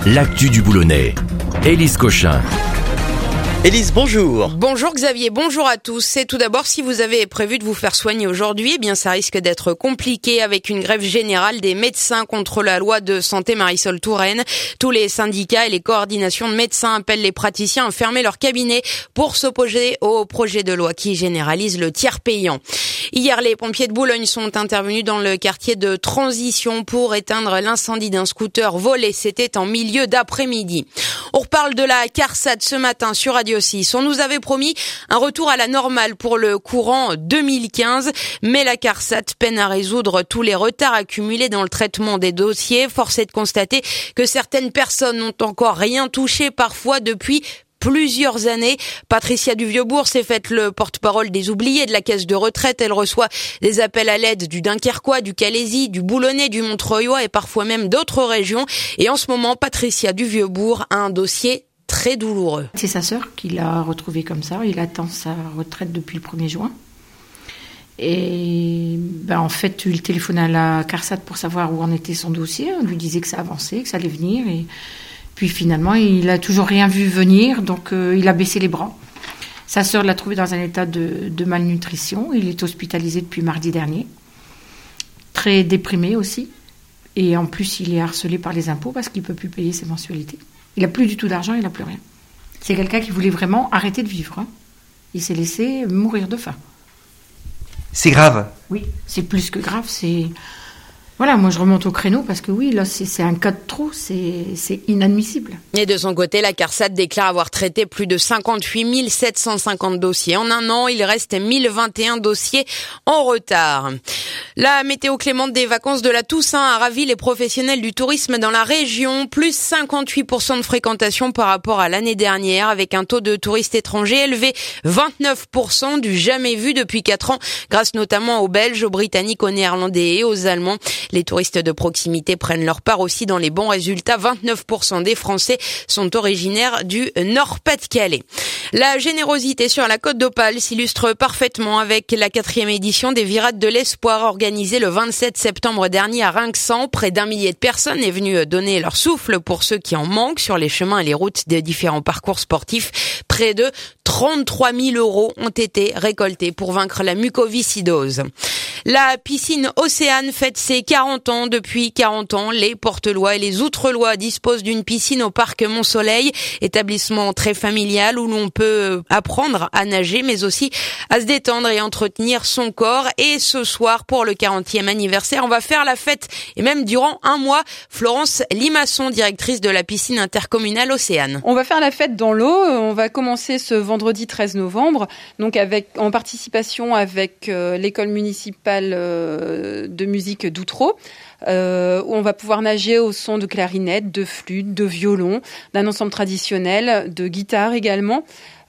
l'actu du Boulonnais. Élise Cochin. Élise, bonjour. Bonjour Xavier, bonjour à tous. Et tout d'abord, si vous avez prévu de vous faire soigner aujourd'hui, ça risque d'être compliqué avec une grève générale des médecins contre la loi de santé Marisol Touraine. Tous les syndicats et les coordinations de médecins appellent les praticiens à fermer leur cabinet pour s'opposer au projet de loi qui généralise le tiers payant. Hier, les pompiers de Boulogne sont intervenus dans le quartier de Transition pour éteindre l'incendie d'un scooter volé. C'était en milieu d'après-midi. On reparle de la CARSAT ce matin sur Radio 6. On nous avait promis un retour à la normale pour le courant 2015, mais la CARSAT peine à résoudre tous les retards accumulés dans le traitement des dossiers. Force est de constater que certaines personnes n'ont encore rien touché, parfois depuis plusieurs années. Patricia Duvieux-Bourg s'est faite le porte-parole des oubliés de la caisse de retraite. Elle reçoit des appels à l'aide du Dunkerquois, du Calaisis, du Boulonnais, du Montreuillois et parfois même d'autres régions. Et en ce moment, Patricia Duvieux-Bourg a un dossier très douloureux. C'est sa sœur qui l'a retrouvé comme ça. Il attend sa retraite depuis le 1er juin. Et en fait, il téléphonait à la CARSAT pour savoir où en était son dossier. On lui disait que ça avançait, que ça allait venir. Et puis finalement, il n'a toujours rien vu venir, donc il a baissé les bras. Sa sœur l'a trouvé dans un état de malnutrition. Il est hospitalisé depuis mardi dernier. Très déprimé aussi. Et en plus, il est harcelé par les impôts parce qu'il ne peut plus payer ses mensualités. Il n'a plus du tout d'argent, il n'a plus rien. C'est quelqu'un qui voulait vraiment arrêter de vivre. Il s'est laissé mourir de faim. C'est grave. Oui, c'est plus que grave. Voilà, moi je remonte au créneau parce que oui, là c'est un cas de trop, c'est inadmissible. Et de son côté, la CARSAT déclare avoir traité plus de 58 750 dossiers. En un an, il reste 1021 dossiers en retard. La météo clémente des vacances de la Toussaint a ravi les professionnels du tourisme dans la région. Plus 58% de fréquentation par rapport à l'année dernière, avec un taux de touristes étrangers élevé 29% du jamais vu depuis 4 ans, grâce notamment aux Belges, aux Britanniques, aux Néerlandais et aux Allemands. Les touristes de proximité prennent leur part aussi dans les bons résultats. 29% des Français sont originaires du Nord-Pas-de-Calais. La générosité sur la Côte d'Opale s'illustre parfaitement avec la 4e édition des Virades de l'Espoir organisée le 27 septembre dernier à Rinxan. Près d'1 millier de personnes est venu donner leur souffle pour ceux qui en manquent sur les chemins et les routes des différents parcours sportifs. Près de 33 000 € ont été récoltés pour vaincre la mucoviscidose. La piscine Océane fête ses 40 ans. Depuis 40 ans, les Portelois et les Outrelois disposent d'une piscine au parc Mont-Soleil, établissement très familial où l'on peut apprendre à nager, mais aussi à se détendre et entretenir son corps. Et ce soir, pour le 40e anniversaire, on va faire la fête, et même durant un mois. Florence Limasson, directrice de la piscine intercommunale Océane. On va faire la fête dans l'eau. On va commencer ce vendredi 13 novembre, donc en participation avec l'école municipale de musique d'Outreau, où on va pouvoir nager au son de clarinette, de flûte, de violon, d'un ensemble traditionnel, de guitare également.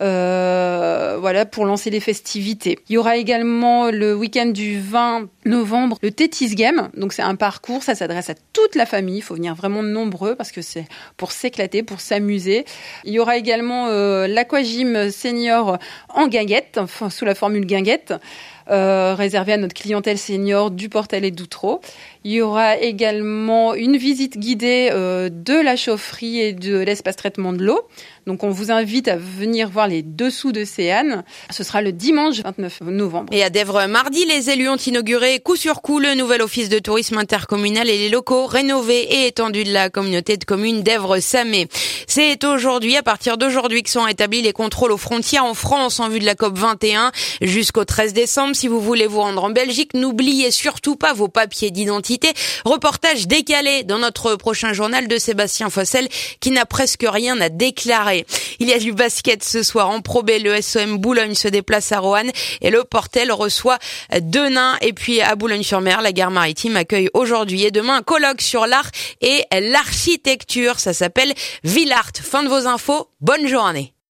Voilà, pour lancer les festivités. Il y aura également le week-end du 20 novembre le Tétis Game. Donc c'est un parcours, ça s'adresse à toute la famille. Il faut venir vraiment nombreux parce que c'est pour s'éclater, pour s'amuser. Il y aura également l'aquagym senior en guinguette, enfin, sous la formule guinguette. Réservé à notre clientèle senior du Portel et d'Outreau. Il y aura également une visite guidée de la chaufferie et de l'espace traitement de l'eau. Donc on vous invite à venir voir les dessous de Céane. Ce sera le dimanche 29 novembre. Et à Dèvres, mardi, les élus ont inauguré coup sur coup le nouvel office de tourisme intercommunal et les locaux rénovés et étendus de la communauté de communes d'Èvres-Samé. C'est aujourd'hui, à partir d'aujourd'hui, que sont établis les contrôles aux frontières en France en vue de la COP 21 jusqu'au 13 décembre. Si vous voulez vous rendre en Belgique, n'oubliez surtout pas vos papiers d'identité. Reportage décalé dans notre prochain journal de Sébastien Fossel qui n'a presque rien à déclarer. Il y a du basket ce soir en Pro B. Le SOM Boulogne se déplace à Roanne et le Portel reçoit Denain. Et puis à Boulogne-sur-Mer, la gare maritime accueille aujourd'hui et demain un colloque sur l'art et l'architecture. Ça s'appelle Villart. Fin de vos infos. Bonne journée.